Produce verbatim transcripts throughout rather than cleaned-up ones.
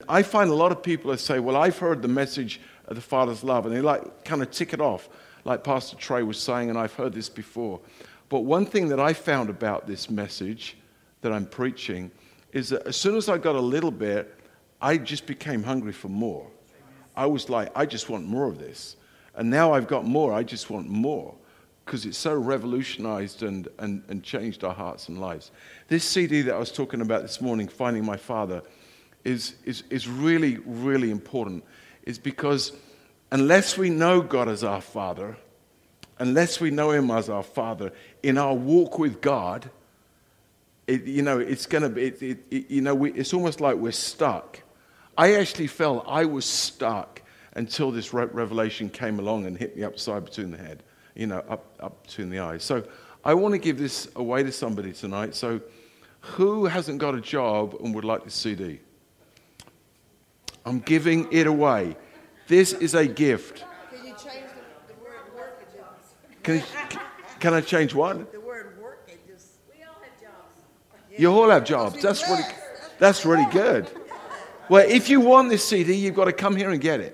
I find a lot of people that say, well, I've heard the message of the Father's love, and they like kind of tick it off, like Pastor Trey was saying, and I've heard this before. But one thing that I found about this message that I'm preaching is that as soon as I got a little bit, I just became hungry for more. I was like, I just want more of this. And now I've got more, I just want more. Because it's so revolutionized and, and, and changed our hearts and lives. This C D that I was talking about this morning, Finding My Father, is, is, is really, really important. It's because unless we know God as our Father, unless we know Him as our Father, in our walk with God, it, you know, it's going to be, it, it, it, you know, we, it's almost like we're stuck. I actually felt I was stuck until this re- revelation came along and hit me upside between the head. You know, up, up between the eyes. So I want to give this away to somebody tonight. So who hasn't got a job and would like this C D? I'm giving it away. This is a gift. Can you change the, the word work and jobs? Can, can I change what? The word work and just... We all have jobs. You all have jobs. That's really, that's really good. Well, if you want this C D, you've got to come here and get it.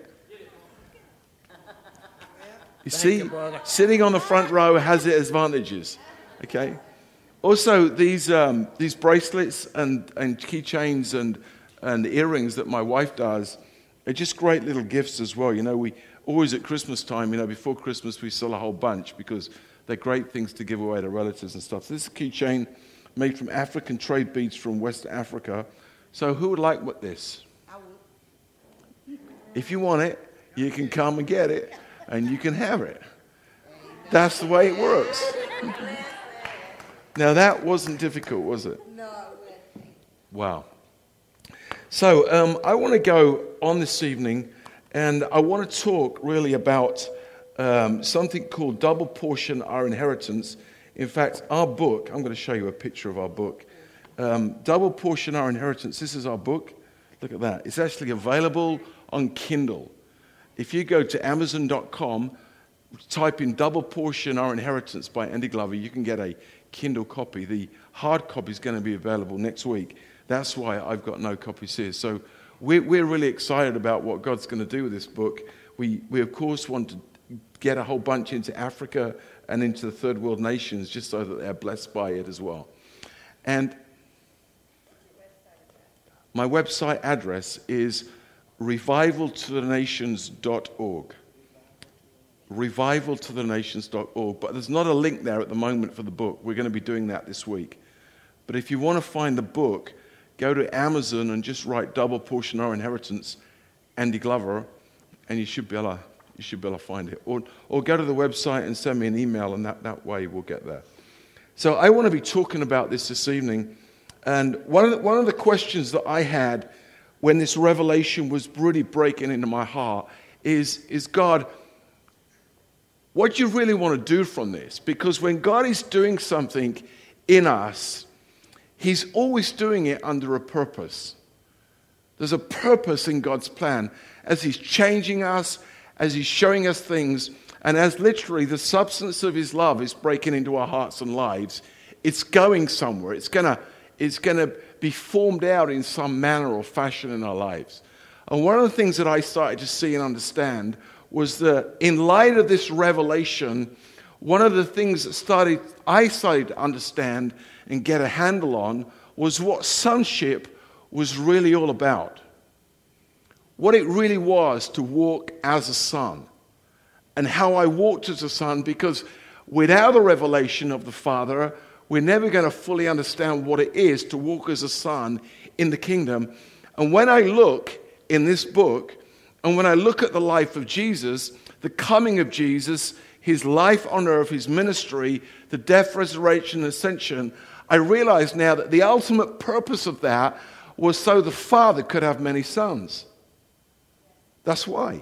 You see, you, sitting on the front row has its advantages, okay? Also, these um, these bracelets and, and keychains and, and earrings that my wife does are just great little gifts as well. You know, we always at Christmas time, you know, before Christmas, we sell a whole bunch because they're great things to give away to relatives and stuff. So this is a keychain made from African trade beads from West Africa. So who would like what this? I would. If you want it, you can come and get it. And you can have it. That's the way it works. Now, that wasn't difficult, was it? No. Wow. So, um, I want to go on this evening, and I want to talk really about um, something called Double Portion Our Inheritance. In fact, our book, I'm going to show you a picture of our book. Um, Double Portion Our Inheritance, this is our book. Look at that. It's actually available on Kindle. If you go to amazon dot com, type in Double Portion Our Inheritance by Andy Glover, you can get a Kindle copy. The hard copy is going to be available next week. That's why I've got no copies here. So we're, we're really excited about what God's going to do with this book. We, we, of course, want to get a whole bunch into Africa and into the third world nations just so that they're blessed by it as well. And my website address is revival to the nations dot org. revival to the nations dot org. But there's not a link there at the moment for the book. We're going to be doing that this week. But if you want to find the book, go to Amazon and just write Double Portion Our Inheritance, Andy Glover, and you should be able to, you should be able to find it. Or, or go to the website and send me an email, and that, that way we'll get there. So I want to be talking about this this evening. And one of the, one of the questions that I had when this revelation was really breaking into my heart is, is God, what do you really want to do from this? Because when God is doing something in us, He's always doing it under a purpose. There's a purpose in God's plan as He's changing us, as He's showing us things, and as literally the substance of His love is breaking into our hearts and lives. It's going somewhere. It's gonna, it's gonna be formed out in some manner or fashion in our lives. And one of the things that I started to see and understand was that in light of this revelation, one of the things that started I started to understand and get a handle on was what sonship was really all about. What it really was to walk as a son. And how I walked as a son, because without the revelation of the Father, we're never going to fully understand what it is to walk as a son in the kingdom. And when I look in this book, and when I look at the life of Jesus, the coming of Jesus, His life on earth, His ministry, the death, resurrection, and ascension, I realize now that the ultimate purpose of that was so the Father could have many sons. That's why.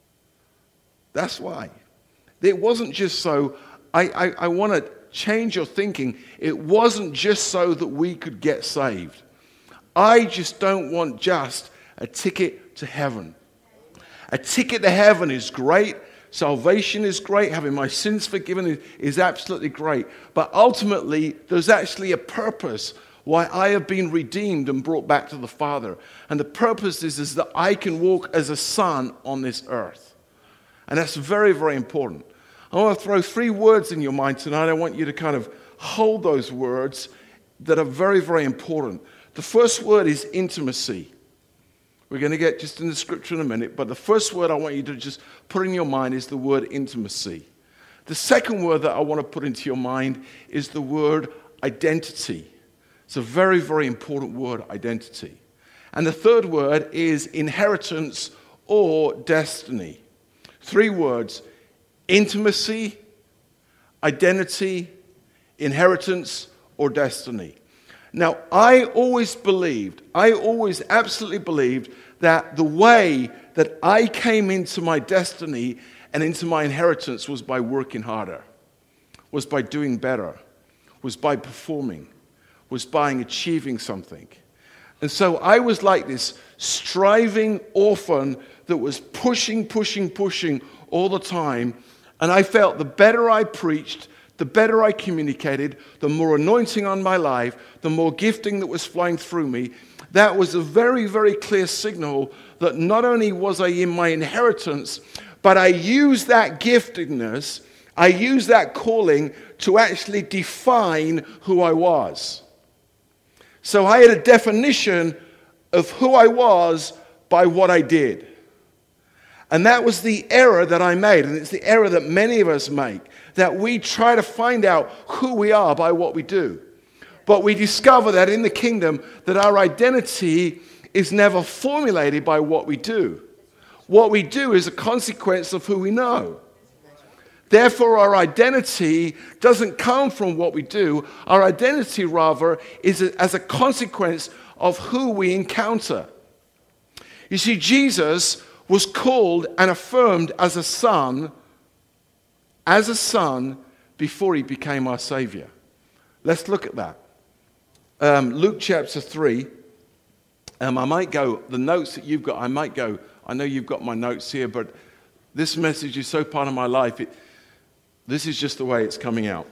That's why. It wasn't just so, I, I, I want to change your thinking. It wasn't just so that we could get saved. I just don't want just a ticket to heaven. A ticket to heaven is great. Salvation is great. Having my sins forgiven is, is absolutely great. But ultimately, there's actually a purpose why I have been redeemed and brought back to the Father. And the purpose is, is that I can walk as a son on this earth. And that's very, very important. I want to throw three words in your mind tonight. I want you to kind of hold those words that are very, very important. The first word is intimacy. We're going to get just in the scripture in a minute, but the first word I want you to just put in your mind is the word intimacy. The second word that I want to put into your mind is the word identity. It's a very, very important word, identity. And the third word is inheritance or destiny. Three words: intimacy, identity, inheritance, or destiny. Now, I always believed, I always absolutely believed that the way that I came into my destiny and into my inheritance was by working harder, was by doing better, was by performing, was by achieving something. And so I was like this striving orphan that was pushing, pushing, pushing all the time. And I felt the better I preached, the better I communicated, the more anointing on my life, the more gifting that was flowing through me. That was a very, very clear signal that not only was I in my inheritance, but I used that giftedness, I used that calling to actually define who I was. So I had a definition of who I was by what I did. And that was the error that I made, and it's the error that many of us make, that we try to find out who we are by what we do. But we discover that in the kingdom, that our identity is never formulated by what we do. What we do is a consequence of who we know. Therefore, our identity doesn't come from what we do. Our identity, rather, is as a consequence of who we encounter. You see, Jesus was called and affirmed as a son, as a son, before he became our Savior. Let's look at that. Um, Luke chapter three. Um, I might go, the notes that you've got, I might go, I know you've got my notes here, but this message is so part of my life, it, this is just the way it's coming out.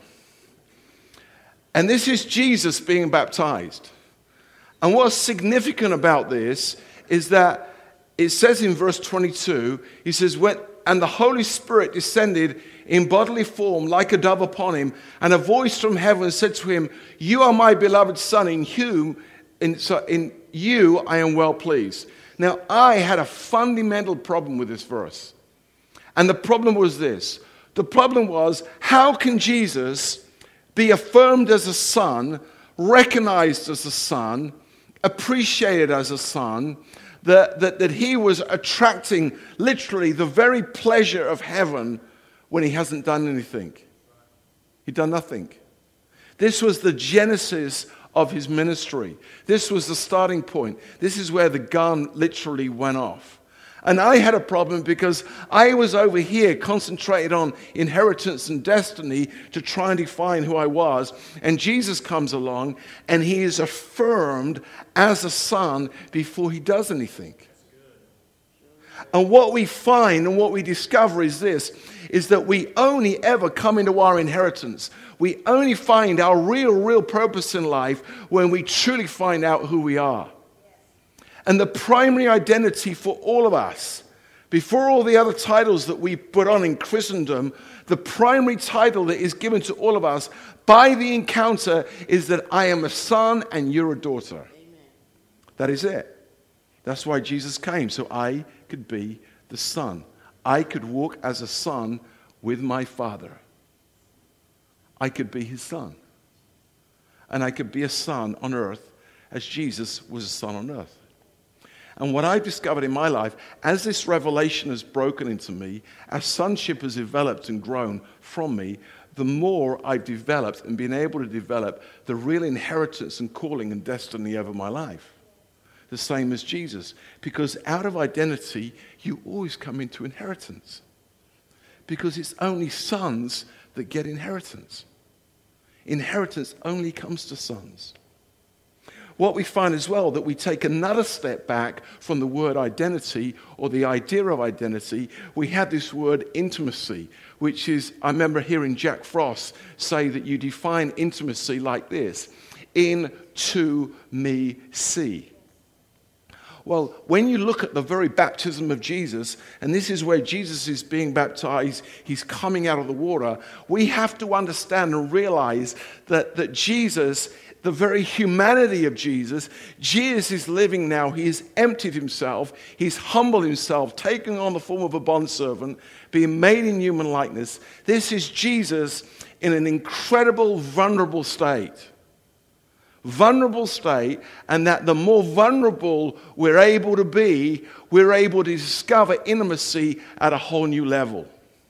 And this is Jesus being baptized. And what's significant about this is that it says in verse twenty-two, he says, when, and the Holy Spirit descended in bodily form like a dove upon him, and a voice from heaven said to him, you are my beloved son, in whom, in, so in you I am well pleased. Now, I had a fundamental problem with this verse. And the problem was this. The problem was, how can Jesus be affirmed as a son, recognized as a son, appreciated as a son, that, that, that he was attracting literally the very pleasure of heaven when he hasn't done anything? He'd done nothing. This was the genesis of his ministry. This was the starting point. This is where the gun literally went off. And I had a problem because I was over here concentrated on inheritance and destiny to try and define who I was. And Jesus comes along and he is affirmed as a son before he does anything. And what we find and what we discover is this, is that we only ever come into our inheritance. We only find our real, real purpose in life when we truly find out who we are. And the primary identity for all of us, before all the other titles that we put on in Christendom, the primary title that is given to all of us by the encounter is that I am a son and you're a daughter. Amen. That is it. That's why Jesus came, so I could be the son. I could walk as a son with my Father. I could be his son. And I could be a son on earth as Jesus was a son on earth. And what I've discovered in my life, as this revelation has broken into me, as sonship has developed and grown from me, the more I've developed and been able to develop the real inheritance and calling and destiny over my life. The same as Jesus. Because out of identity, you always come into inheritance. Because it's only sons that get inheritance. Inheritance only comes to sons. What we find as well, that we take another step back from the word identity or the idea of identity. We have this word intimacy, which is, I remember hearing Jack Frost say that you define intimacy like this. into me see. Well, when you look at the very baptism of Jesus, and this is where Jesus is being baptized, he's coming out of the water, we have to understand and realize that, that Jesus, the very humanity of Jesus, Jesus is living now. He has emptied himself. He's humbled himself, taking on the form of a bondservant, being made in human likeness. This is Jesus in an incredible, vulnerable state. Vulnerable state, and that the more vulnerable we're able to be, we're able to discover intimacy at a whole new level.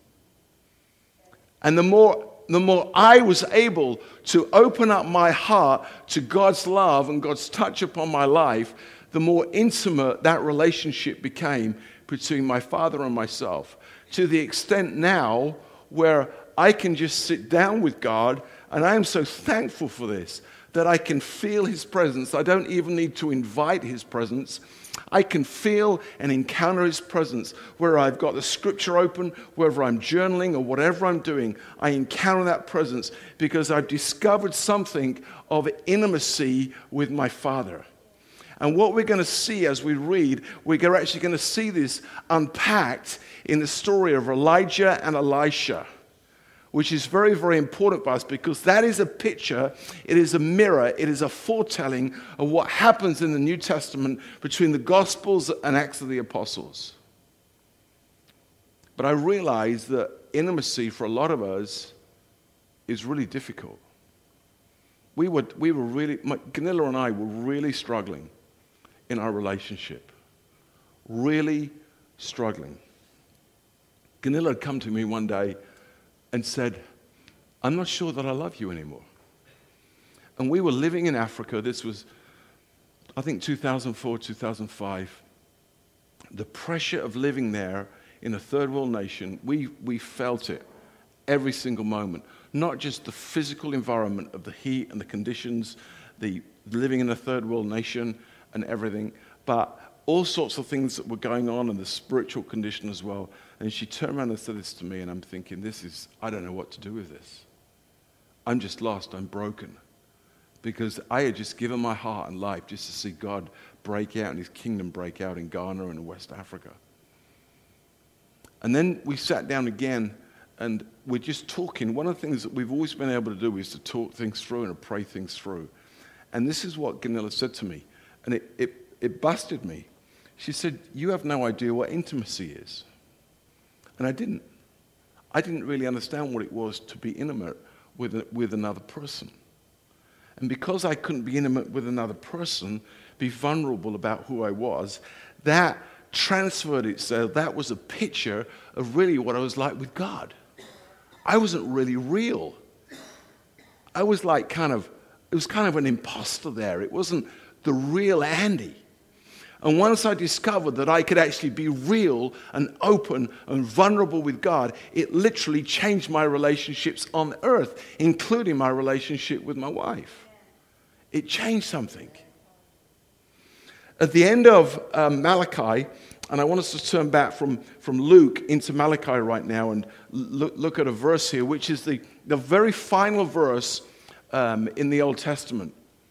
And the more, the more I was able to open up my heart to God's love and God's touch upon my life, the more intimate that relationship became between my Father and myself. To the extent now where I can just sit down with God, and I am so thankful for this, that I can feel his presence. I don't even need to invite his presence. I can feel and encounter his presence. Where I've got the scripture open, whether I'm journaling or whatever I'm doing, I encounter that presence because I've discovered something of intimacy with my Father. And what we're going to see as we read, we're actually going to see this unpacked in the story of Elijah and Elisha, which is very, very important for us because that is a picture, it is a mirror, it is a foretelling of what happens in the New Testament between the Gospels and Acts of the Apostles. But I realize that intimacy for a lot of us is really difficult. We were, we were really, my, Ganilla and I were really struggling in our relationship. Really struggling. Ganilla had come to me one day and said, I'm not sure that I love you anymore. And we were living in Africa. This was, I think, two thousand four, two thousand five. The pressure of living there in a third world nation, we, we felt it every single moment. Not just the physical environment of the heat and the conditions, the living in a third world nation and everything, but all sorts of things that were going on in the spiritual condition as well. And she turned around and said this to me, and I'm thinking, this is, I don't know what to do with this. I'm just lost, I'm broken. Because I had just given my heart and life just to see God break out and his kingdom break out in Ghana and in West Africa. And then we sat down again, and we're just talking. One of the things that we've always been able to do is to talk things through and to pray things through. And this is what Ganilla said to me, and it, it, it busted me. She said, you have no idea what intimacy is. And I didn't. I didn't really understand what it was to be intimate with, a, with another person. And because I couldn't be intimate with another person, be vulnerable about who I was, that transferred itself. That was a picture of really what I was like with God. I wasn't really real. I was like kind of, it was kind of an imposter there. It wasn't the real Andy. And once I discovered that I could actually be real and open and vulnerable with God, it literally changed my relationships on earth, including my relationship with my wife. It changed something. At the end of um, Malachi, and I want us to turn back from, from Luke into Malachi right now and look, look at a verse here, which is the, the very final verse um, in the Old Testament.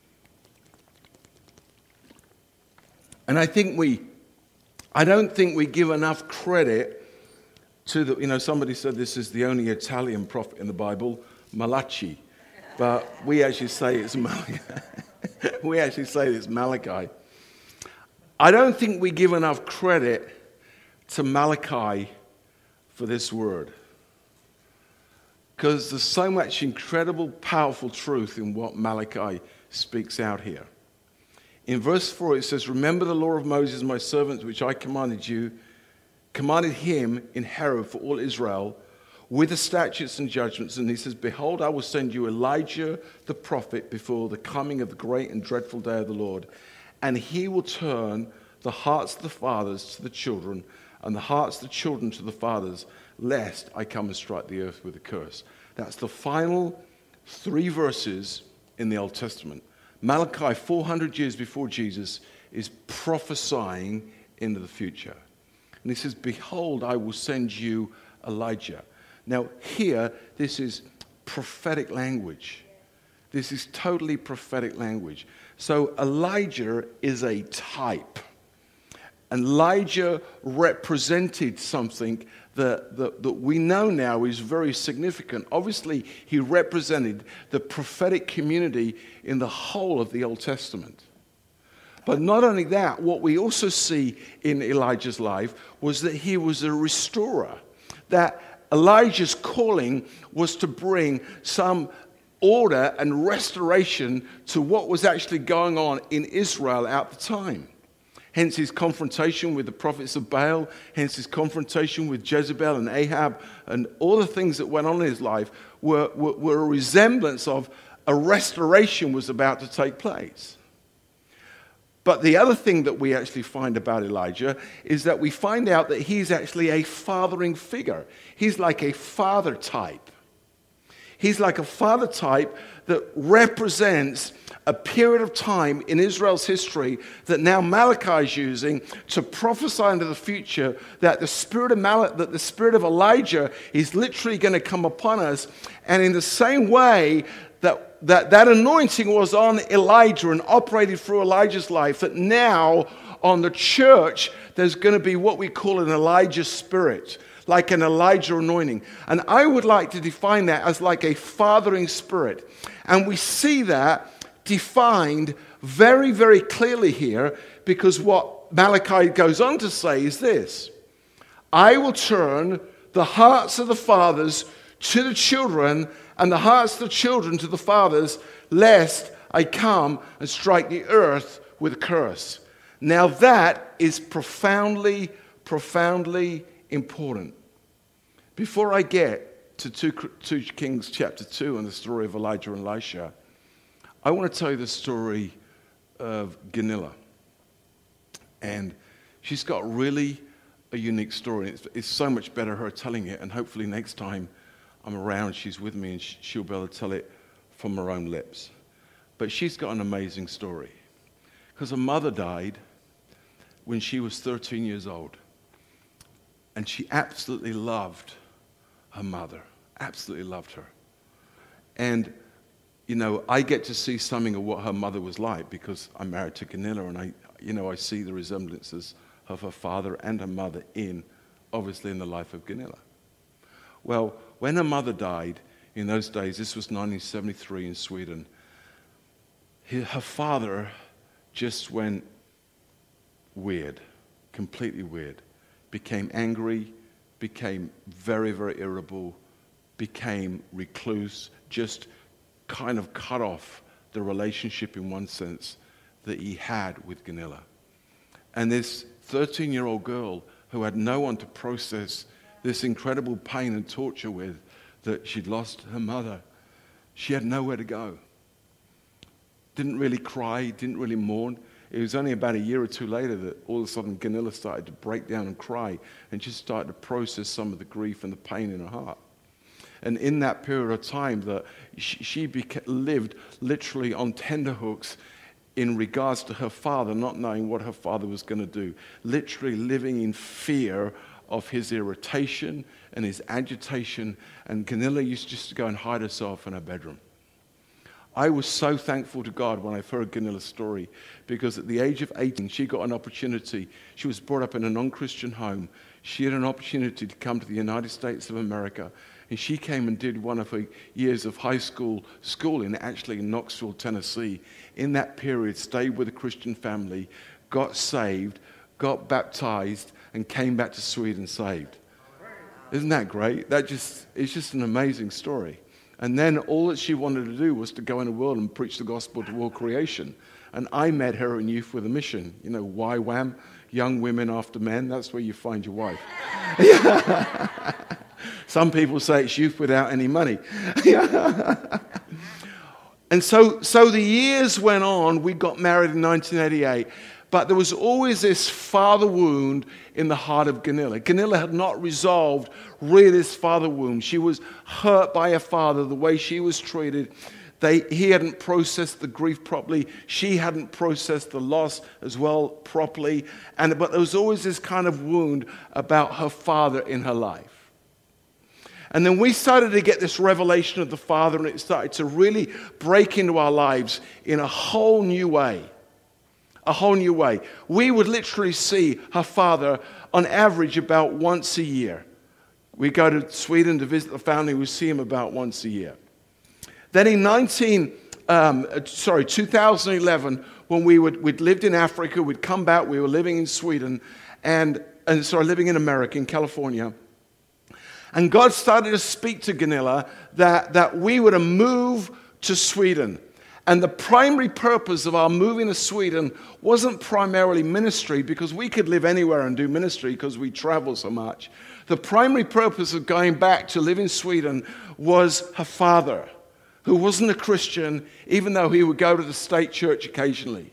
And I think we, I don't think we give enough credit to the, you know, somebody said this is the only Italian prophet in the Bible, Malachi. But we actually say it's Malachi. we actually say it's Malachi. I don't think we give enough credit to Malachi for this word. Because there's so much incredible, powerful truth in what Malachi speaks out here. In verse four, it says, remember the law of Moses, my servant, which I commanded you, commanded him in Horeb for all Israel, with the statutes and judgments. And he says, behold, I will send you Elijah the prophet before the coming of the great and dreadful day of the Lord. And he will turn the hearts of the fathers to the children, and the hearts of the children to the fathers, lest I come and strike the earth with a curse. That's the final three verses in the Old Testament. Malachi, four hundred years before Jesus, is prophesying into the future. And he says, behold, I will send you Elijah. Now here, this is prophetic language. This is totally prophetic language. So Elijah is a type. Elijah represented something that, that, that we know now is very significant. Obviously, he represented the prophetic community in the whole of the Old Testament. But not only that, what we also see in Elijah's life was that he was a restorer. That Elijah's calling was to bring some order and restoration to what was actually going on in Israel at the time. Hence his confrontation with the prophets of Baal, hence his confrontation with Jezebel and Ahab, and all the things that went on in his life were, were, were a resemblance of a restoration was about to take place. But the other thing that we actually find about Elijah is that we find out that he's actually a fathering figure. He's like a father type. He's like a father type that represents a period of time in Israel's history that now Malachi is using to prophesy into the future that the spirit of Mal- that the spirit of Elijah is literally going to come upon us. And in the same way that, that that anointing was on Elijah and operated through Elijah's life, that now on the church there's going to be what we call an Elijah spirit, like an Elijah anointing. And I would like to define that as like a fathering spirit. And we see that defined very, very clearly here, because what Malachi goes on to say is this: I will turn the hearts of the fathers to the children and the hearts of the children to the fathers, lest I come and strike the earth with a curse. Now that is profoundly, profoundly important. Before I get to two Kings chapter two and the story of Elijah and Elisha, I want to tell you the story of Gunilla. And she's got really a unique story. It's, it's so much better her telling it, and hopefully next time I'm around, she's with me and she'll be able to tell it from her own lips. But she's got an amazing story. Because her mother died when she was thirteen years old. And she absolutely loved her mother. Absolutely loved her. And you know, I get to see something of what her mother was like because I'm married to Gunilla, and I, you know, I see the resemblances of her father and her mother in, obviously, in the life of Gunilla. Well, when her mother died in those days, this was nineteen seventy-three in Sweden, her father just went weird, completely weird, became angry, became very, very irritable, became recluse, just kind of cut off the relationship in one sense that he had with Gunilla. And this thirteen-year-old girl who had no one to process this incredible pain and torture with, that she'd lost her mother, she had nowhere to go. Didn't really cry, didn't really mourn. It was only about a year or two later that all of a sudden Gunilla started to break down and cry and just started to process some of the grief and the pain in her heart. And in that period of time, that she, she beca- lived literally on tenterhooks in regards to her father, not knowing what her father was going to do. Literally living in fear of his irritation and his agitation. And Gunilla used just to go and hide herself in her bedroom. I was so thankful to God when I heard Gunilla's story, because at the age of eighteen, she got an opportunity. She was brought up in a non-Christian home. She had an opportunity to come to the United States of America. And she came and did one of her years of high school schooling, actually in Knoxville, Tennessee. In that period, stayed with a Christian family, got saved, got baptized, and came back to Sweden saved. Isn't that great? That just it's just an amazing story. And then all that she wanted to do was to go in the world and preach the gospel to all creation. And I met her in Youth with a Mission. You know, Y WAM, Young Women After Men. That's where you find your wife. Some people say it's youth without any money. And so, so the years went on. We got married in nineteen eighty-eight. But there was always this father wound in the heart of Gunilla. Gunilla had not resolved really this father wound. She was hurt by her father, the way she was treated. They, he hadn't processed the grief properly. She hadn't processed the loss as well properly. And, but there was always this kind of wound about her father in her life. And then we started to get this revelation of the Father, and it started to really break into our lives in a whole new way. A whole new way. We would literally see her Father on average about once a year. We go to Sweden to visit the family, we see him about once a year. Then in nineteen, um, sorry, two thousand eleven, when we would, we'd lived in Africa, we'd come back, we were living in Sweden, and, and sorry, living in America, in California. And God started to speak to Gunilla that, that we were to move to Sweden. And the primary purpose of our moving to Sweden wasn't primarily ministry, because we could live anywhere and do ministry because we travel so much. The primary purpose of going back to live in Sweden was her father, who wasn't a Christian, even though he would go to the state church occasionally.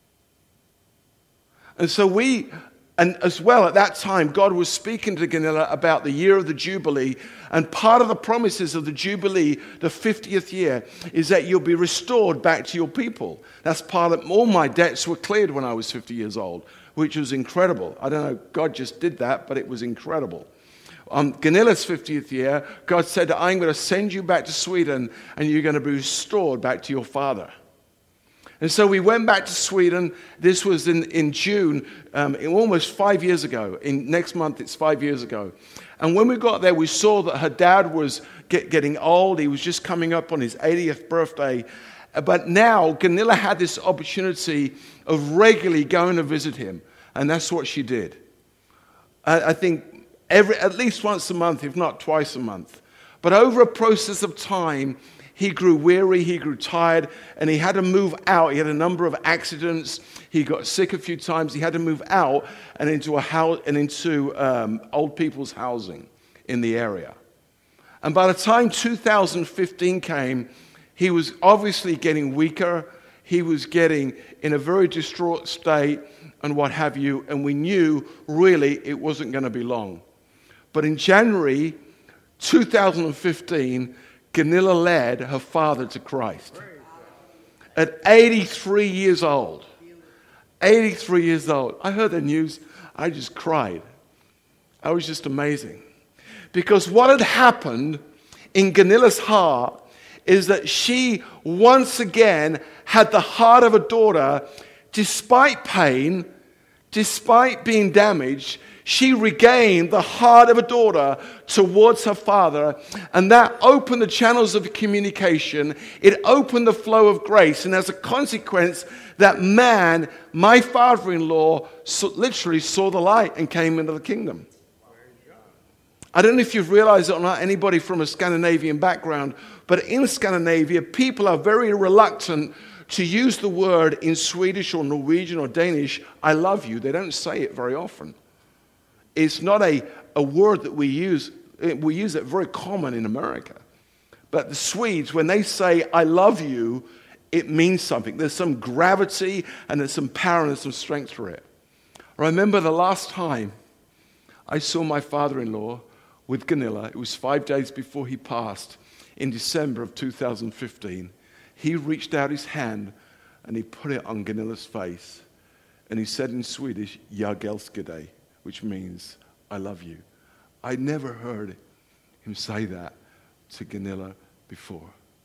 And so we... And as well, at that time, God was speaking to Gunilla about the year of the Jubilee. And part of the promises of the Jubilee, the fiftieth year, is that you'll be restored back to your people. That's part of all my debts were cleared when I was fifty years old, which was incredible. I don't know, God just did that, but it was incredible. On Gunilla's fiftieth year, God said, I'm going to send you back to Sweden, and you're going to be restored back to your father. And so we went back to Sweden. This was in, in June, um, almost five years ago. In next month, it's five years ago. And when we got there, we saw that her dad was get, getting old. He was just coming up on his eightieth birthday. But now, Gunilla had this opportunity of regularly going to visit him. And that's what she did. I, I think every at least once a month, if not twice a month. But over a process of time, he grew weary, he grew tired, and he had to move out. He had a number of accidents. He got sick a few times. He had to move out and into a house and into um, old people's housing in the area. And by the time two thousand fifteen came, he was obviously getting weaker. He was getting in a very distraught state and what have you. And we knew really it wasn't going to be long. But in January two thousand fifteen, Gunilla led her father to Christ. At eighty-three years old. eighty-three years old. I heard the news. I just cried. I was just amazing. Because what had happened in Gunilla's heart is that she once again had the heart of a daughter. Despite pain, despite being damaged, she regained the heart of a daughter towards her father, and that opened the channels of communication. It opened the flow of grace, and as a consequence, that man, my father-in-law, so literally saw the light and came into the kingdom. I don't know if you've realized it or not, anybody from a Scandinavian background, but in Scandinavia, people are very reluctant to use the word in Swedish or Norwegian or Danish, I love you. They don't say it very often. It's not a, a word that we use. We use it very common in America. But the Swedes, when they say, I love you, it means something. There's some gravity and there's some power and there's some strength to it. I remember the last time I saw my father-in-law with Gunilla. It was five days before he passed in December of two thousand fifteen. He reached out his hand and he put it on Gunilla's face. And he said in Swedish, Jag älskar dig, which means, I love you. I never heard him say that to Gunilla before.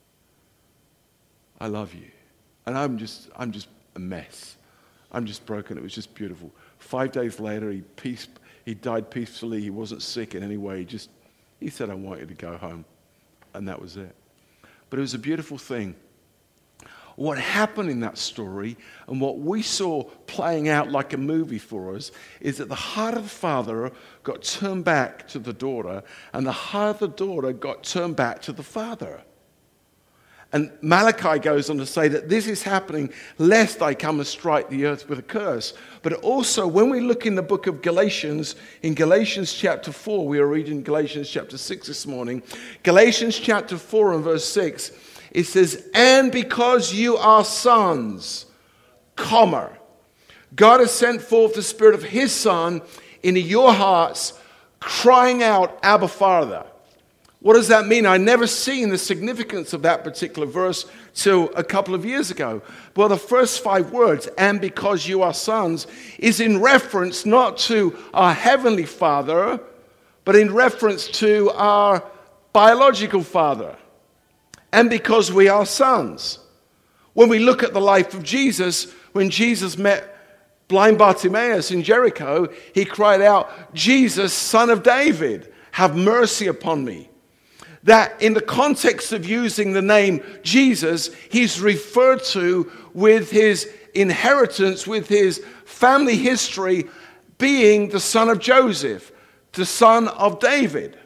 I love you. And I'm just, I'm just a mess. I'm just broken. It was just beautiful. Five days later, he peace, he died peacefully. He wasn't sick in any way. He just, he said, I want you to go home. And that was it. But it was a beautiful thing. What happened in that story and what we saw playing out like a movie for us is that the heart of the father got turned back to the daughter, and the heart of the daughter got turned back to the father. And Malachi goes on to say that this is happening lest I come and strike the earth with a curse. But also, when we look in the book of Galatians, in Galatians chapter four, we are reading Galatians chapter six this morning. Galatians chapter four and verse six, it says, and because you are sons, comma, God has sent forth the Spirit of His Son into your hearts, crying out, Abba, Father. What does that mean? I never seen the significance of that particular verse till a couple of years ago. Well, the first five words, and because you are sons, is in reference not to our Heavenly Father, but in reference to our biological father, and because we are sons. When we look at the life of Jesus, when Jesus met blind Bartimaeus in Jericho, he cried out, "Jesus, Son of David, have mercy upon me." That in the context of using the name Jesus, he's referred to with his inheritance, with his family history, being the son of Joseph, the son of David.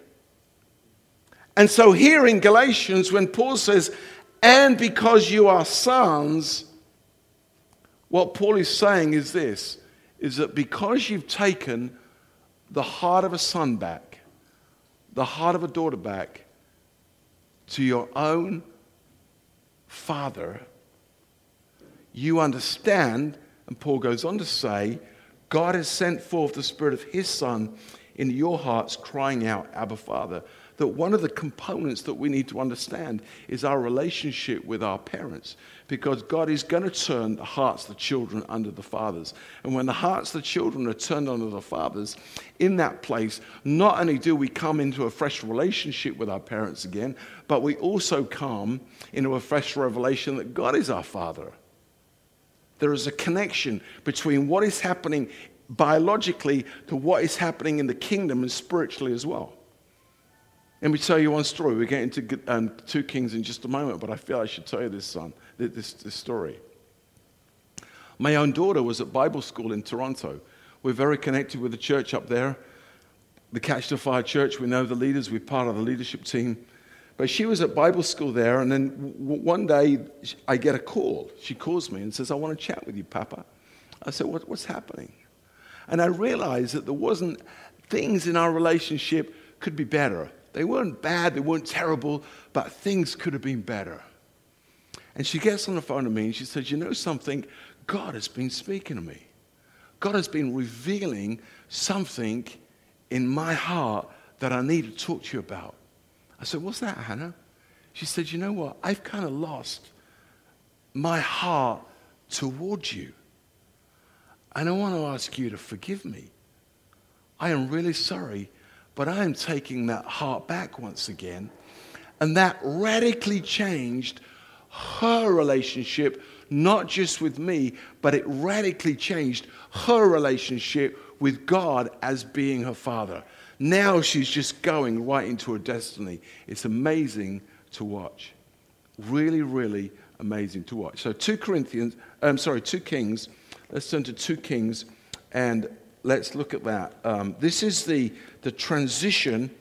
And so here in Galatians, when Paul says, "And because you are sons," what Paul is saying is this, is that because you've taken the heart of a son back, the heart of a daughter back, to your own father, you understand, and Paul goes on to say, God has sent forth the Spirit of his Son into your hearts, crying out, "Abba, Father." That one of the components that we need to understand is our relationship with our parents, because God is going to turn the hearts of the children under the fathers. And when the hearts of the children are turned under the fathers, in that place, not only do we come into a fresh relationship with our parents again, but we also come into a fresh revelation that God is our Father. There is a connection between what is happening biologically to what is happening in the kingdom and spiritually as well. Let me tell you one story. We'll get into um, two Kings in just a moment, but I feel I should tell you this, son, this, this story. My own daughter was at Bible school in Toronto. We're very connected with the church up there, the Catch the Fire Church. We know the leaders. We're part of the leadership team. But she was at Bible school there, and then w- one day I get a call. She calls me and says, "I want to chat with you, Papa." I said, what, what's happening? And I realized that there wasn't, things in our relationship could be better. They weren't bad, they weren't terrible, but things could have been better. And she gets on the phone to me and she says, "You know something? God has been speaking to me. God has been revealing something in my heart that I need to talk to you about." I said, "What's that, Hannah?" She said, "You know what? I've kind of lost my heart towards you. And I want to ask you to forgive me. I am really sorry, but I am taking that heart back once again." And that radically changed her relationship, not just with me, but it radically changed her relationship with God as being her father. Now she's just going right into her destiny. It's amazing to watch. Really, really amazing to watch. So two Corinthians, I'm sorry, two Kings. Let's turn to two Kings and let's look at that. Um, this is the, the transition,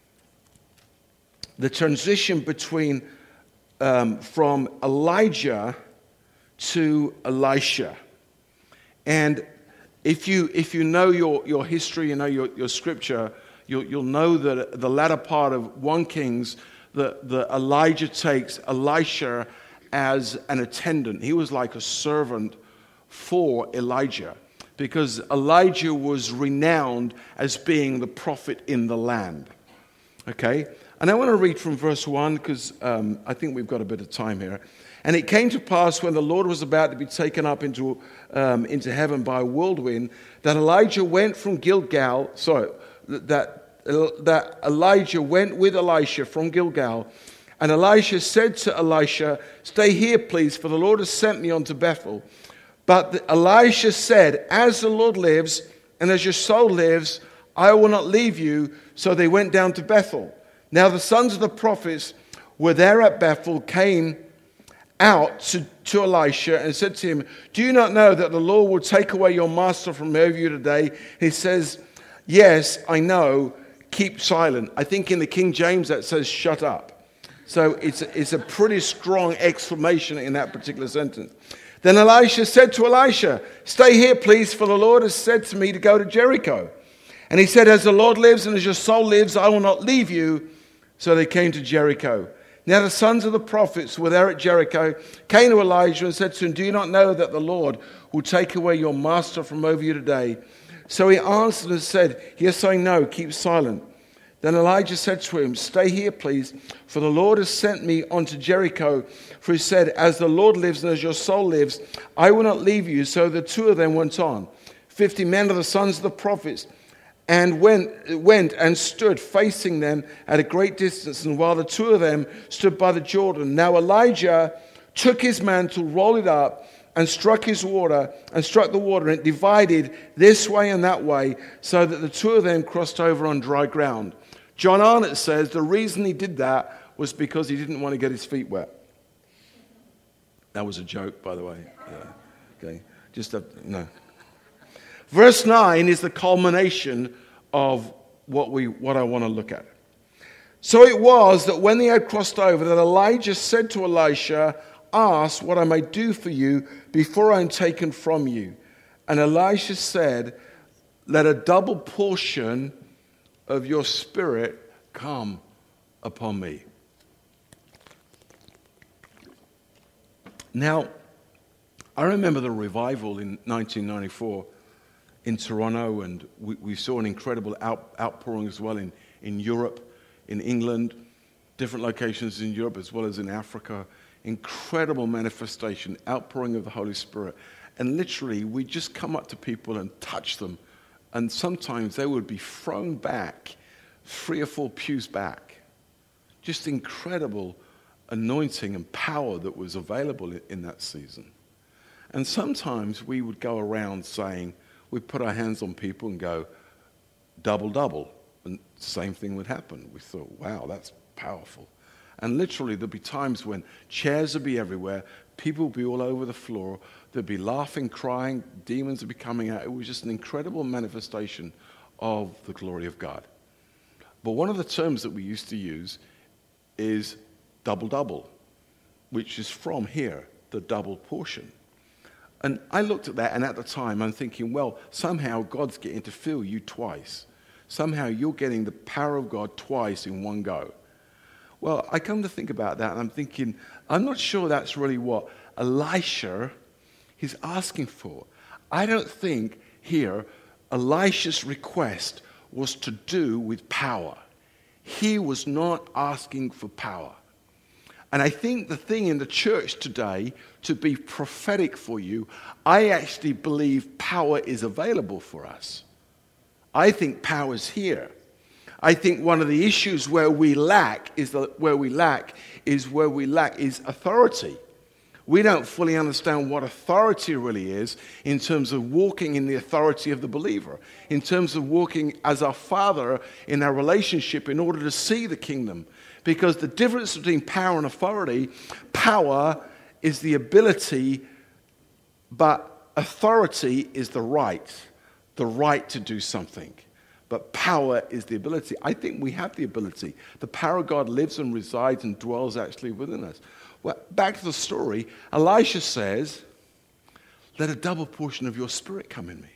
the transition between um, from Elijah to Elisha. And if you if you know your, your history, you know your, your scripture, you'll, you'll know that the latter part of First Kings, that the Elijah takes Elisha as an attendant. He was like a servant for Elijah, because Elijah was renowned as being the prophet in the land. Okay? And I want to read from verse one, because um, I think we've got a bit of time here. "And it came to pass when the Lord was about to be taken up into um, into heaven by a whirlwind, that Elijah went from Gilgal, sorry, that, that Elijah went with Elisha from Gilgal. And Elisha said to Elisha, 'Stay here, please, for the Lord has sent me unto Bethel.' But the, Elisha said, 'As the Lord lives, and as your soul lives, I will not leave you.' So they went down to Bethel. Now the sons of the prophets were there at Bethel, came out to, to Elisha and said to him, 'Do you not know that the Lord will take away your master from over you today?' He says, 'Yes, I know. Keep silent.'" I think in the King James that says, "Shut up." So it's a, it's a pretty strong exclamation in that particular sentence. "Then Elisha said to Elisha, 'Stay here, please, for the Lord has said to me to go to Jericho.' And he said, 'As the Lord lives and as your soul lives, I will not leave you.' So they came to Jericho. Now the sons of the prophets who were there at Jericho came to Elijah and said to him, 'Do you not know that the Lord will take away your master from over you today?' So he answered and said, 'Yes, I know. Keep silent.' Then Elijah said to him, 'Stay here, please, for the Lord has sent me unto Jericho.' For he said, 'As the Lord lives and as your soul lives, I will not leave you.' So the two of them went on. Fifty men of the sons of the prophets and went, went and stood facing them at a great distance, and while the two of them stood by the Jordan. Now Elijah took his mantle, rolled it up, and struck his water, and struck the water, and it divided this way and that way, so that the two of them crossed over on dry ground. John Arnott says the reason he did that was because he didn't want to get his feet wet. That was a joke, by the way. Yeah. Okay, just a, no. Verse nine is the culmination of what we what I want to look at. So it was that when they had crossed over, that Elijah said to Elisha, "Ask what I may do for you before I am taken from you." And Elisha said, "Let a double portion of your spirit come upon me." Now, I remember the revival in nineteen ninety-four in Toronto, and we, we saw an incredible out, outpouring as well in, in Europe, in England, different locations in Europe as well as in Africa. Incredible manifestation, outpouring of the Holy Spirit. And literally, we just come up to people and touch them, and sometimes they would be thrown back, three or four pews back. Just incredible anointing and power that was available in that season. And sometimes we would go around saying, we'd put our hands on people and go, double, double. And the same thing would happen. We thought, wow, that's powerful. And literally there'd be times when chairs would be everywhere, people would be all over the floor, they'd be laughing, crying, demons would be coming out. It was just an incredible manifestation of the glory of God. But one of the terms that we used to use is double-double, which is from here, the double portion. And I looked at that, and at the time I'm thinking, well, somehow God's getting to fill you twice. Somehow you're getting the power of God twice in one go. Well, I come to think about that, and I'm thinking, I'm not sure that's really what Elisha is asking for. I don't think here Elisha's request was to do with power. He was not asking for power. And I think the thing in the church today, to be prophetic for you, I actually believe power is available for us. I think power is here. I think one of the issues where we lack is the, where we lack is where we lack is authority. We don't fully understand what authority really is in terms of walking in the authority of the believer, in terms of walking as our Father in our relationship in order to see the kingdom. Because the difference between power and authority, power is the ability, but authority is the right, the right to do something. But power is the ability. I think we have the ability. The power of God lives and resides and dwells actually within us. Well, back to the story, Elisha says, let a double portion of your spirit come in me.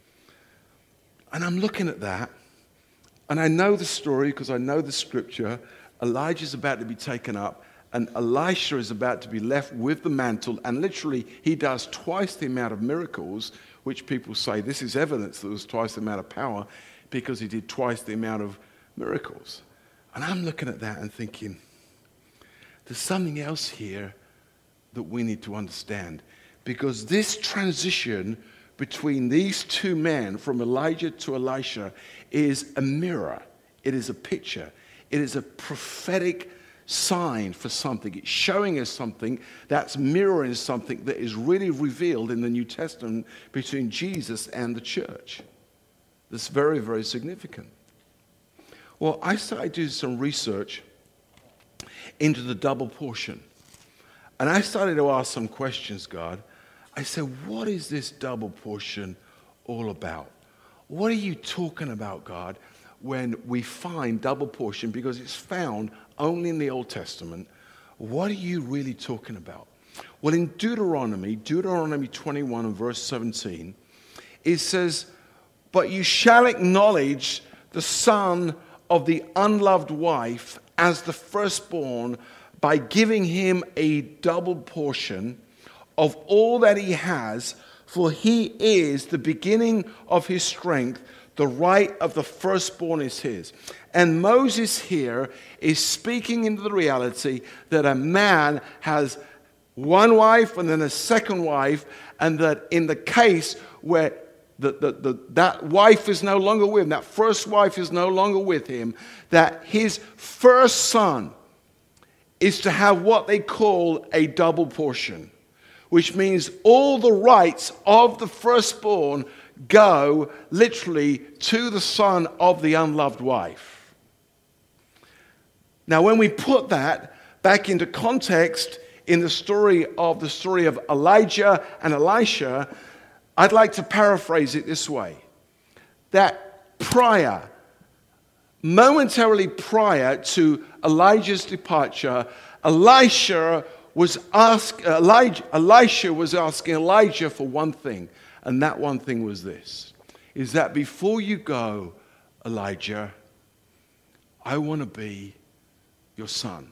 And I'm looking at that, and I know the story because I know the scripture. Elijah's about to be taken up, and Elisha is about to be left with the mantle, and literally he does twice the amount of miracles, which people say this is evidence that there was twice the amount of power, because he did twice the amount of miracles. And I'm looking at that and thinking, there's something else here that we need to understand. Because this transition between these two men, from Elijah to Elisha, is a mirror. It is a picture. It is a prophetic sign for something. It's showing us something that's mirroring something that is really revealed in the New Testament between Jesus and the church. That's very, very significant. Well, I started doing some research into the double portion. And I started to ask some questions, God. I said, what is this double portion all about? What are you talking about, God, when we find double portion? Because it's found only in the Old Testament. What are you really talking about? Well, in Deuteronomy, Deuteronomy twenty-one and verse seventeen, it says, but you shall acknowledge the son of the unloved wife as the firstborn by giving him a double portion of all that he has, for he is the beginning of his strength. The right of the firstborn is his. And Moses here is speaking into the reality that a man has one wife and then a second wife, and that in the case where that, that, that, that wife is no longer with him, that first wife is no longer with him, that his first son is to have what they call a double portion, which means all the rights of the firstborn go literally to the son of the unloved wife. Now, when we put that back into context in the story of the story of Elijah and Elisha, I'd like to paraphrase it this way: that prior, momentarily prior to Elijah's departure, Elisha was ask, Elijah, Elisha was asking Elijah for one thing, and that one thing was this, is that before you go, Elijah, I want to be your son.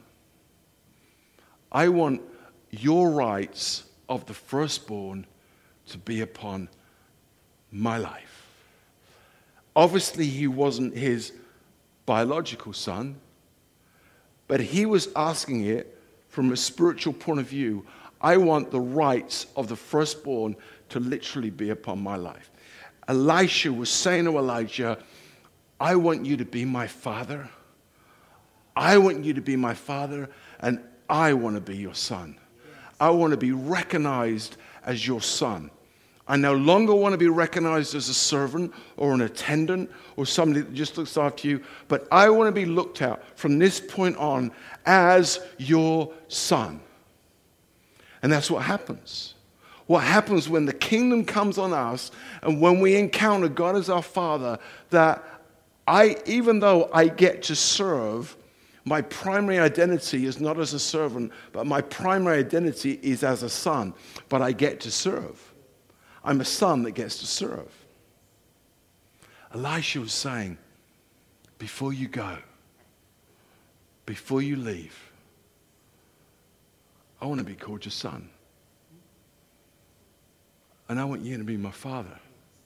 I want your rights of the firstborn to be upon my life. Obviously, he wasn't his biological son, but he was asking it from a spiritual point of view. I want the rights of the firstborn to literally be upon my life. Elisha was saying to Elijah, I want you to be my father. I want you to be my father, and I want to be your son. I want to be recognized as your son. I no longer want to be recognized as a servant or an attendant or somebody that just looks after you, but I want to be looked at from this point on as your son. And that's what happens. What happens when the kingdom comes on us and when we encounter God as our Father, that I, even though I get to serve, my primary identity is not as a servant, but my primary identity is as a son. But I get to serve. I'm a son that gets to serve. Elisha was saying, before you go, before you leave, I want to be called your son. And I want you to be my father.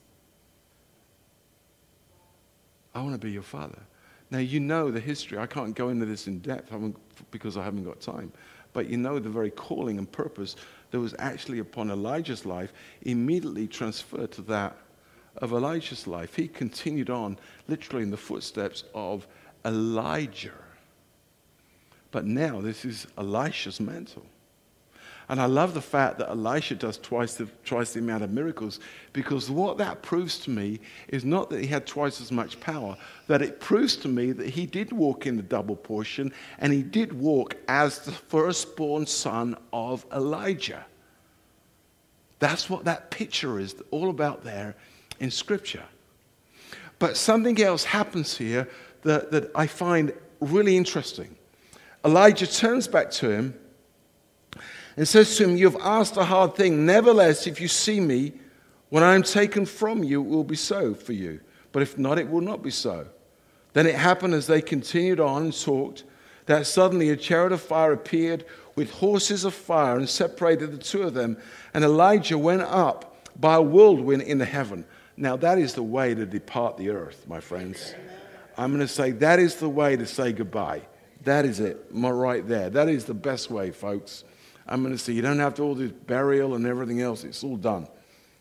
I want to be your father. Now, you know the history. I can't go into this in depth because I haven't got time. But you know the very calling and purpose that was actually upon Elijah's life immediately transferred to that of Elijah's life. He continued on literally in the footsteps of Elijah. But now this is Elisha's mantle. And I love the fact that Elisha does twice the, twice the amount of miracles, because what that proves to me is not that he had twice as much power, that it proves to me that he did walk in the double portion, and he did walk as the firstborn son of Elijah. That's what that picture is all about there in Scripture. But something else happens here that, that I find really interesting. Elijah turns back to him and says to him, you've asked a hard thing. Nevertheless, if you see me, when I am taken from you, it will be so for you. But if not, it will not be so. Then it happened as they continued on and talked, that suddenly a chariot of fire appeared with horses of fire and separated the two of them. And Elijah went up by a whirlwind into heaven. Now that is the way to depart the earth, my friends. I'm going to say that is the way to say goodbye. That is it, right there. That is the best way, folks. I'm going to say you don't have to all this burial and everything else. It's all done.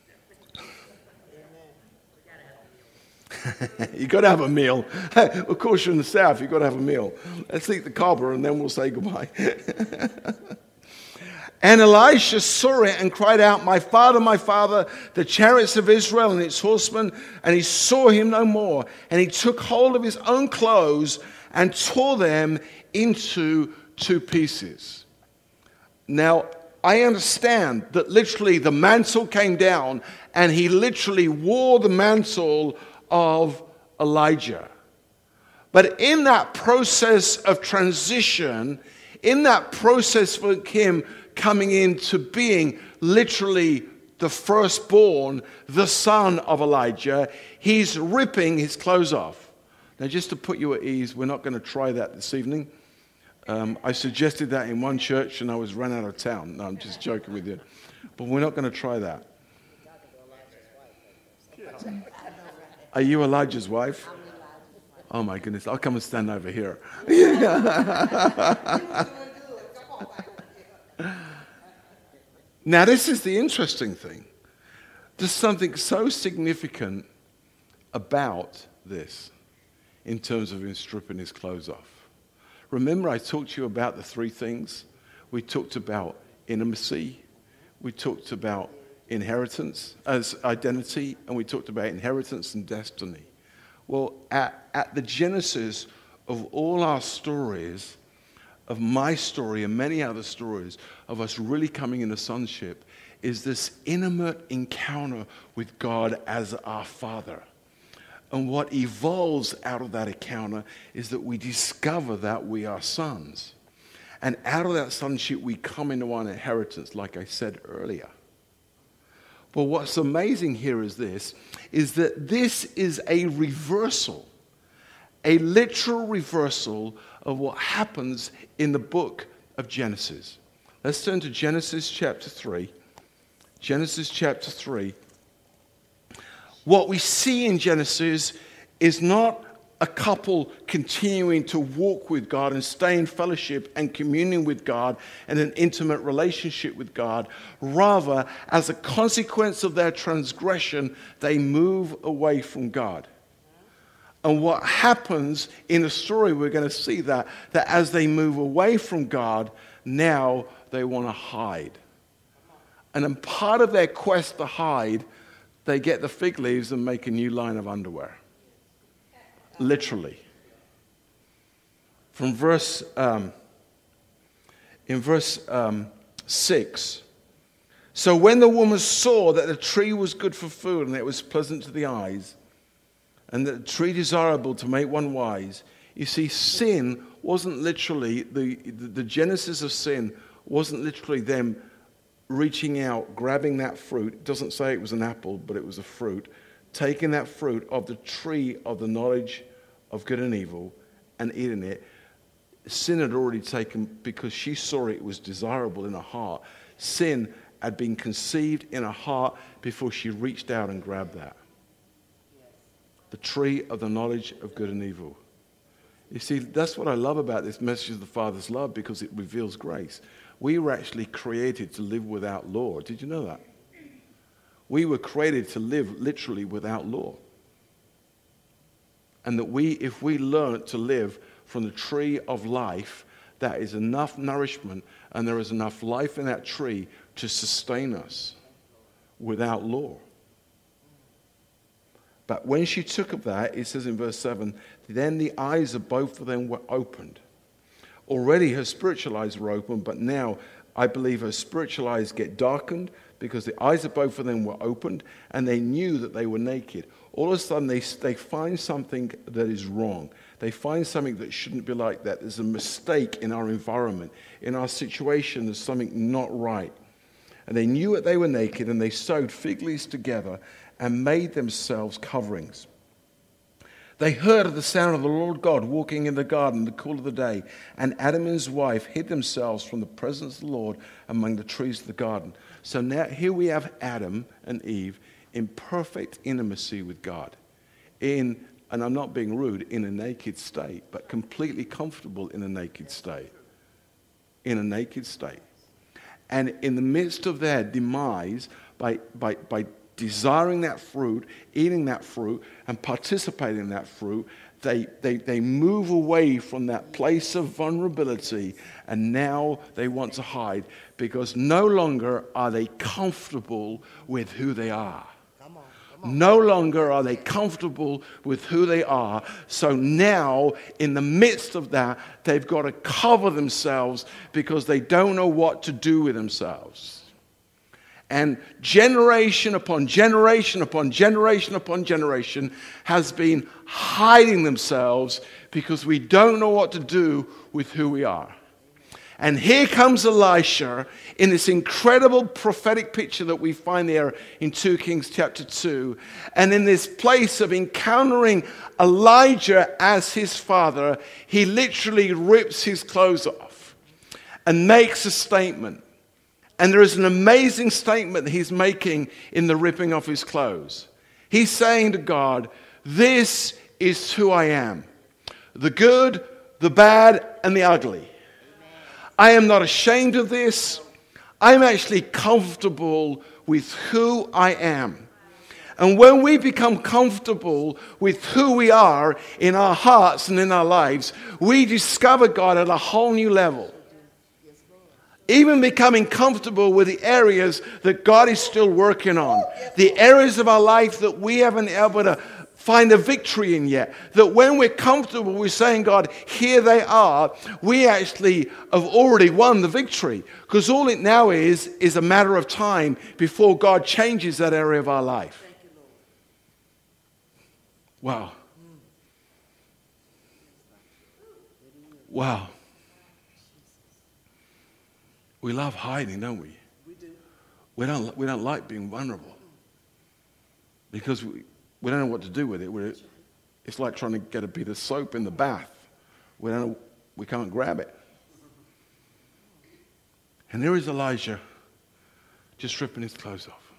You've got to have a meal. Of course, you're in the south. You've got to have a meal. Let's eat the cobbler and then we'll say goodbye. And Elisha saw it and cried out, my father, my father, the chariots of Israel and its horsemen. And he saw him no more. And he took hold of his own clothes and tore them into two pieces. Now, I understand that literally the mantle came down and he literally wore the mantle of Elijah. But in that process of transition, in that process for him coming into being literally the firstborn, the son of Elijah, he's ripping his clothes off. Now, just to put you at ease, we're not going to try that this evening. Um, I suggested that in one church and I was run out of town. No, I'm just joking with you. But we're not going to try that. Are you Elijah's wife? Oh my goodness, I'll come and stand over here. Now this is the interesting thing. There's something so significant about this in terms of him stripping his clothes off. Remember, I talked to you about the three things. We talked about intimacy. We talked about inheritance as identity, and we talked about inheritance and destiny. Well, at, at the genesis of all our stories, of my story and many other stories of us really coming into sonship, is this intimate encounter with God as our Father. And what evolves out of that encounter is that we discover that we are sons. And out of that sonship, we come into our inheritance, like I said earlier. But what's amazing here is this, is that this is a reversal, a literal reversal of what happens in the book of Genesis. Let's turn to Genesis chapter three. Genesis chapter three. What we see in Genesis is not a couple continuing to walk with God and stay in fellowship and communion with God and an intimate relationship with God. Rather, as a consequence of their transgression, they move away from God. And what happens in the story, we're going to see that, that as they move away from God, now they want to hide. And in part of their quest to hide, they get the fig leaves and make a new line of underwear. Literally. From verse, um, in verse um, six. So when the woman saw that the tree was good for food and it was pleasant to the eyes, and that the tree desirable to make one wise, you see, sin wasn't literally, the, the, the genesis of sin wasn't literally them reaching out, grabbing that fruit. It doesn't say it was an apple, but it was a fruit. Taking that fruit of the tree of the knowledge of good and evil and eating it. Sin had already taken, because she saw it was desirable in her heart. Sin had been conceived in her heart before she reached out and grabbed that. The tree of the knowledge of good and evil. You see, that's what I love about this message of the Father's love, because it reveals grace. We were actually created to live without law. Did you know that? We were created to live literally without law. And that we, if we learn to live from the tree of life, that is enough nourishment and there is enough life in that tree to sustain us without law. But when she took of that, it says in verse seven, then the eyes of both of them were opened. Already her spiritual eyes were open, but now I believe her spiritual eyes get darkened, because the eyes of both of them were opened and they knew that they were naked. All of a sudden they, they find something that is wrong. They find something that shouldn't be like that. There's a mistake in our environment. In our situation, there's something not right. And they knew that they were naked, and they sewed fig leaves together and made themselves coverings. They heard of the sound of the Lord God walking in the garden in the cool of the day, and Adam and his wife hid themselves from the presence of the Lord among the trees of the garden. So now here we have Adam and Eve in perfect intimacy with God, in, and I'm not being rude, in a naked state, but completely comfortable in a naked state. In a naked state. And in the midst of their demise, by, by, by desiring that fruit, eating that fruit, and participating in that fruit, they, they, they move away from that place of vulnerability, and now they want to hide, because no longer are they comfortable with who they are. Come on, come on. No longer are they comfortable with who they are. So now, in the midst of that, they've got to cover themselves because they don't know what to do with themselves. And generation upon generation upon generation upon generation has been hiding themselves because we don't know what to do with who we are. And here comes Elisha in this incredible prophetic picture that we find there in Second Kings chapter two. And in this place of encountering Elijah as his father, he literally rips his clothes off and makes a statement. And there is an amazing statement that he's making in the ripping of his clothes. He's saying to God, this is who I am. The good, the bad, and the ugly. I am not ashamed of this. I'm actually comfortable with who I am. And when we become comfortable with who we are in our hearts and in our lives, we discover God at a whole new level. Even becoming comfortable with the areas that God is still working on. The areas of our life that we haven't been able to find a victory in yet. That when we're comfortable with saying, God, here they are, we actually have already won the victory. Because all it now is, is a matter of time before God changes that area of our life. Wow. Wow. We love hiding, don't we? We do. We don't, we don't like being vulnerable. Because we, we don't know what to do with it. We're, it's like trying to get a bit of soap in the bath. We don't know, we can't grab it. And there is Elijah just ripping his clothes off.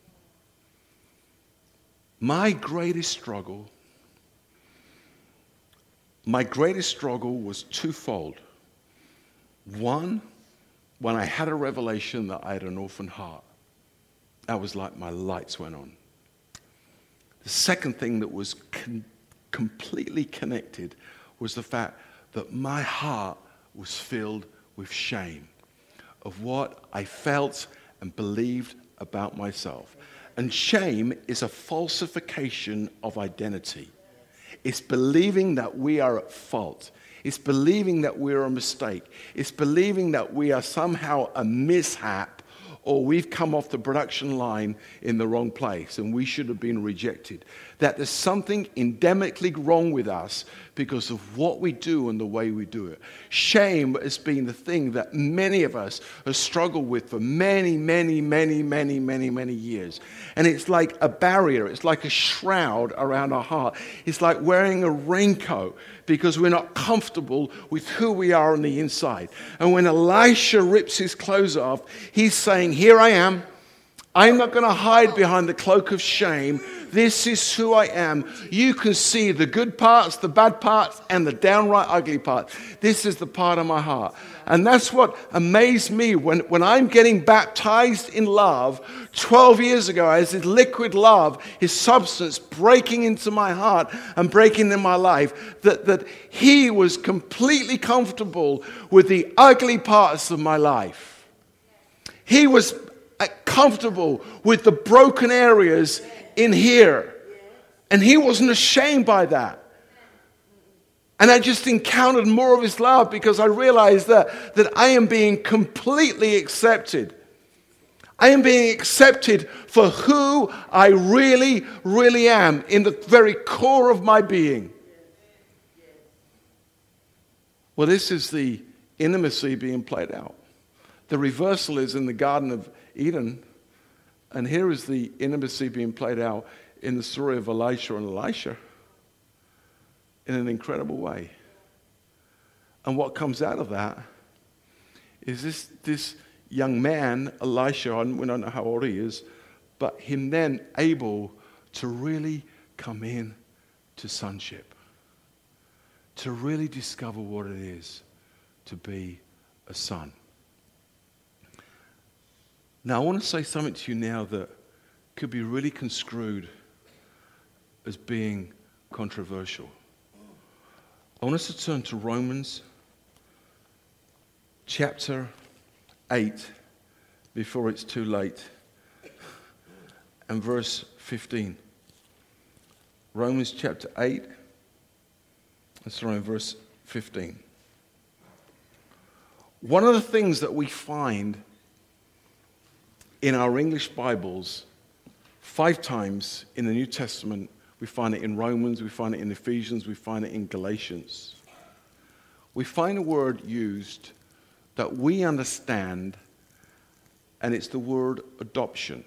My greatest struggle, my greatest struggle was twofold. One, when I had a revelation that I had an orphan heart. That was like my lights went on. The second thing that was con- completely connected was the fact that my heart was filled with shame of what I felt and believed about myself. And shame is a falsification of identity. It's believing that we are at fault. It's believing that we're a mistake. It's believing that we are somehow a mishap, or we've come off the production line in the wrong place and we should have been rejected. That there's something endemically wrong with us because of what we do and the way we do it. Shame has been the thing that many of us have struggled with for many, many, many, many, many, many years. And it's like a barrier. It's like a shroud around our heart. It's like wearing a raincoat because we're not comfortable with who we are on the inside. And when Elisha rips his clothes off, he's saying, here I am. I'm not going to hide behind the cloak of shame. This is who I am. You can see the good parts, the bad parts, and the downright ugly parts. This is the part of my heart. And that's what amazed me when, when I'm getting baptized in love. twelve years ago, as his liquid love, his substance breaking into my heart and breaking in my life, that, that he was completely comfortable with the ugly parts of my life. He was comfortable with the broken areas in here. And he wasn't ashamed by that. And I just encountered more of his love because I realized that, that I am being completely accepted. I am being accepted for who I really, really am in the very core of my being. Well, this is the intimacy being played out. The reversal is in the Garden of Eden. And here is the intimacy being played out in the story of Elisha and Elisha in an incredible way. And what comes out of that is this, this young man, Elisha, and we don't know how old he is, but him then able to really come in to sonship, to really discover what it is to be a son. Now, I want to say something to you now that could be really construed as being controversial. I want us to turn to Romans chapter eight, before it's too late, and verse fifteen. Romans chapter eight, sorry, verse fifteen. One of the things that we find in our English Bibles, five times in the New Testament, we find it in Romans, we find it in Ephesians, we find it in Galatians. We find a word used that we understand, and it's the word adoption.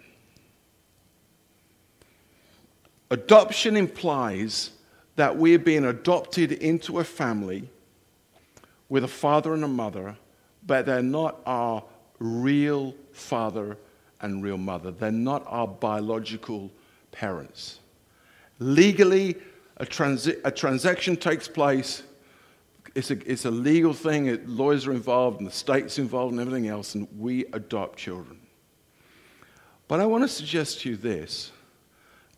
Adoption implies that we're being adopted into a family with a father and a mother, but they're not our real father and real mother. They're not our biological parents. Legally, a, transi- a transaction takes place. It's a, it's a legal thing. It, lawyers are involved and the state's involved and everything else, and we adopt children. But I want to suggest to you this,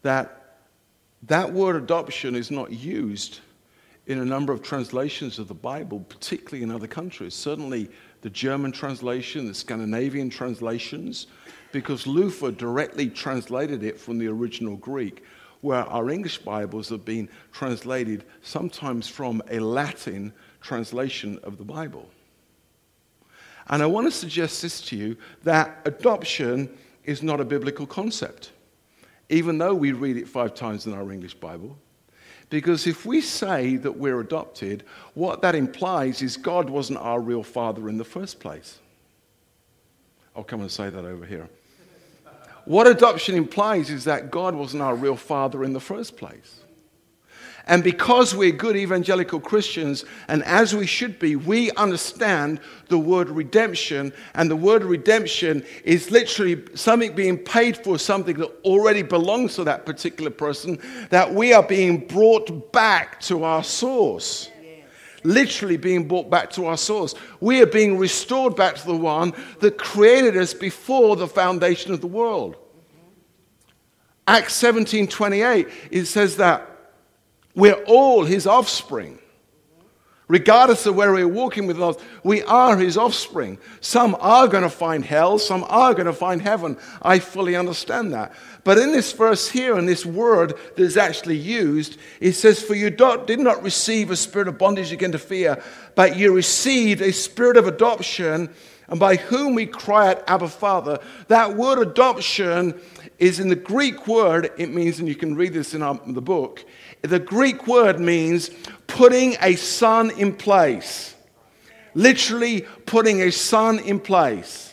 that that word adoption is not used in a number of translations of the Bible, particularly in other countries. Certainly the German translation, the Scandinavian translations, because Luther directly translated it from the original Greek, where our English Bibles have been translated sometimes from a Latin translation of the Bible. And I want to suggest this to you, that adoption is not a biblical concept, even though we read it five times in our English Bible. Because if we say that we're adopted, what that implies is God wasn't our real father in the first place. I'll come and say that over here. What adoption implies is that God wasn't our real father in the first place. And because we're good evangelical Christians, and as we should be, we understand the word redemption. And the word redemption is literally something being paid for, something that already belongs to that particular person, that we are being brought back to our source. Literally being brought back to our source. We are being restored back to the one that created us before the foundation of the world. Acts seventeen twenty-eight, it says that we're all his offspring. Regardless of where we're walking with us, we are his offspring. Some are going to find hell, some are going to find heaven. I fully understand that. But in this verse here, and this word that is actually used, it says, for you did not receive a spirit of bondage again to fear, but you received a spirit of adoption, and by whom we cry out, Abba, Father. That word adoption is in the Greek word, it means, and you can read this in our, the book, the Greek word means putting a son in place. Literally putting a son in place.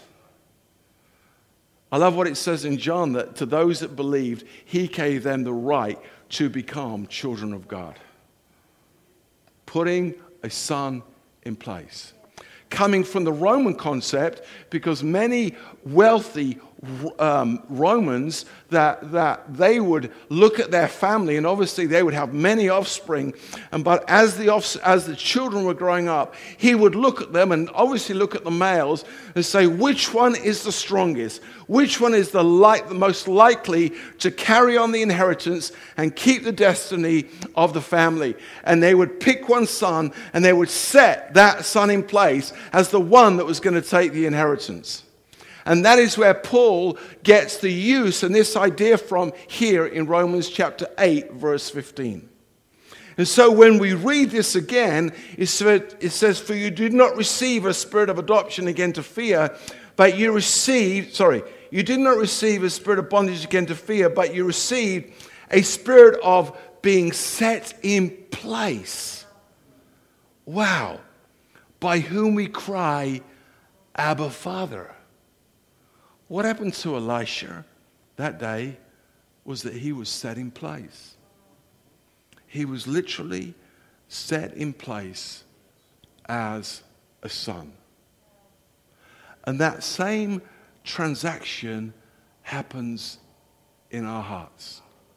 I love what it says in John, that to those that believed, he gave them the right to become children of God. Putting a son in place. Coming from the Roman concept, because many wealthy um, Romans, that, that they would look at their family, and obviously they would have many offspring, and but as the off, as the children were growing up, he would look at them and obviously look at the males and say, which one is the strongest? Which one is the, like, the most likely to carry on the inheritance and keep the destiny of the family? And they would pick one son, and they would set that son in place as the one that was going to take the inheritance. And that is where Paul gets the use and this idea from here in Romans chapter eight, verse fifteen. And so when we read this again, it says, for you did not receive a spirit of adoption again to fear, but you received, sorry, you did not receive a spirit of bondage again to fear, but you received a spirit of being set in place. Wow. By whom we cry, Abba, Father. What happened to Elisha that day was that he was set in place. He was literally set in place as a son. And that same transaction happens in our hearts.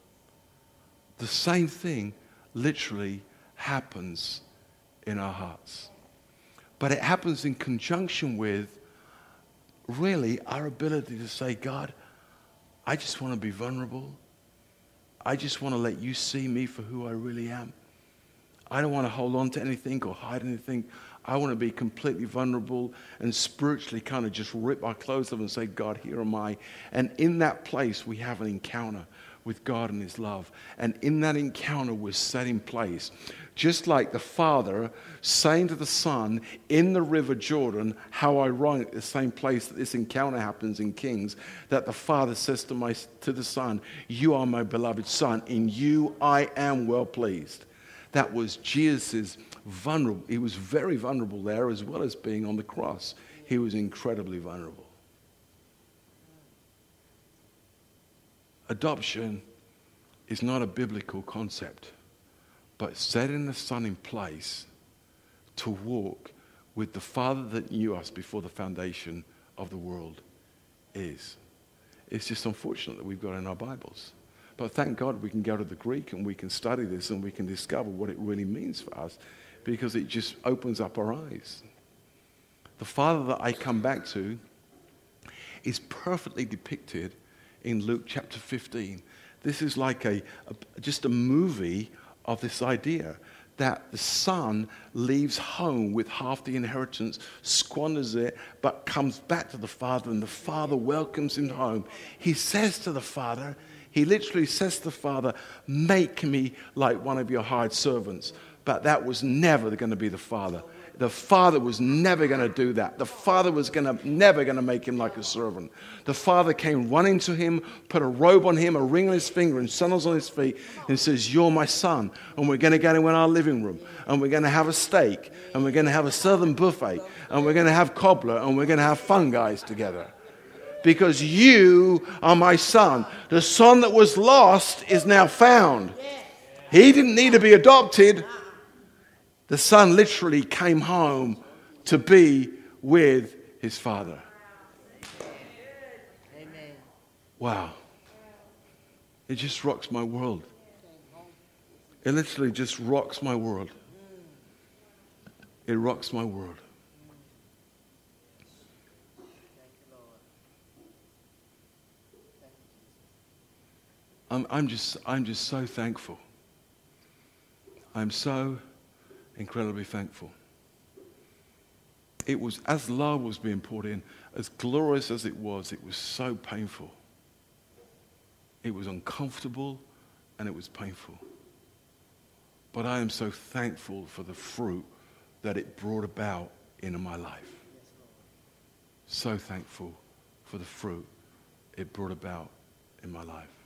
The same thing literally happens in our hearts. But it happens in conjunction with really our ability to say, God, I just want to be vulnerable. I just want to let you see me for who I really am. I don't want to hold on to anything or hide anything. I want to be completely vulnerable and spiritually kind of just rip our clothes off and say, God, here am I. And in that place, we have an encounter with God and his love. And in that encounter, we're set in place. Just like the Father saying to the Son in the river Jordan, how ironic, the same place that this encounter happens in Kings, that the Father says to, my, to the Son, you are my beloved Son, in you I am well pleased. That was Jesus' vulnerable. He was very vulnerable there, as well as being on the cross. He was incredibly vulnerable. Adoption is not a biblical concept, but setting the Son in place to walk with the Father that knew us before the foundation of the world is. It's just unfortunate that we've got it in our Bibles. But thank God we can go to the Greek and we can study this and we can discover what it really means for us, because it just opens up our eyes. The Father that I come back to is perfectly depicted in Luke chapter fifteen. This is like a, a just a movie of this idea that the son leaves home with half the inheritance, squanders it, but comes back to the father, and the father welcomes him home. He says to the father, he literally says to the father, make me like one of your hired servants. But that was never going to be the father. The father was never going to do that. The father was going to never going to make him like a servant. The father came running to him, put a robe on him, a ring on his finger, and sandals on his feet, and says, you're my son, and we're going to go in our living room, and we're going to have a steak, and we're going to have a southern buffet, and we're going to have cobbler, and we're going to have fun guys together. Because you are my son. The son that was lost is now found. He didn't need to be adopted. The son literally came home to be with his father. Amen. Wow. It just rocks my world. It literally just rocks my world. It rocks my world. I'm, I'm just, I'm just so thankful. I'm so incredibly thankful. It was, as love was being poured in, as glorious as it was, it was so painful. It was uncomfortable and it was painful. But I am so thankful for the fruit that it brought about in my life. So thankful for the fruit it brought about in my life.